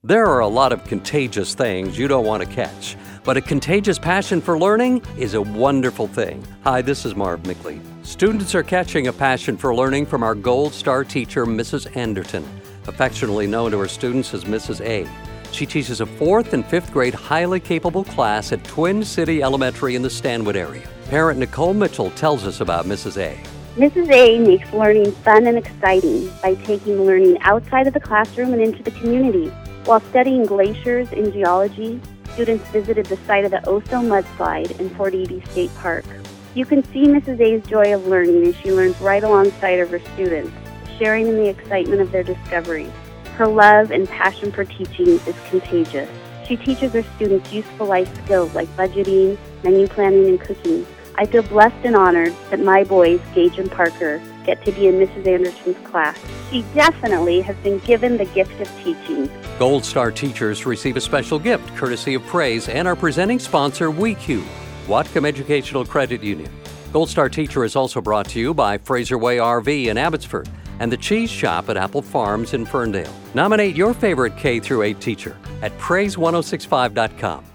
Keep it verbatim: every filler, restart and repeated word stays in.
There are a lot of contagious things you don't want to catch, but a contagious passion for learning is a wonderful thing. Hi, this is Marv Mickley. Students are catching a passion for learning from our Gold Star teacher, Missus Anderton, affectionately known to her students as Missus A. She teaches a fourth and fifth grade highly capable class at Twin City Elementary in the Stanwood area. Parent Nicole Mitchell tells us about Missus A. Missus A makes learning fun and exciting by taking learning outside of the classroom and into the community. While studying glaciers in geology, students visited the site of the Oso mudslide in Fort Erie State Park. You can see Missus A's joy of learning as she learns right alongside of her students, sharing in the excitement of their discoveries. Her love and passion for teaching is contagious. She teaches her students useful life skills like budgeting, menu planning, and cooking. I feel blessed and honored that my boys, Gage and Parker, get to be in Missus Anderton's class. She definitely has been given the gift of teaching. Gold Star teachers receive a special gift courtesy of Praise and our presenting sponsor, WeQ, Whatcom Educational Credit Union. Gold Star Teacher is also brought to you by Fraser Way R V in Abbotsford and the Cheese Shop at Apple Farms in Ferndale. Nominate your favorite K through eight teacher at praise ten sixty-five dot com.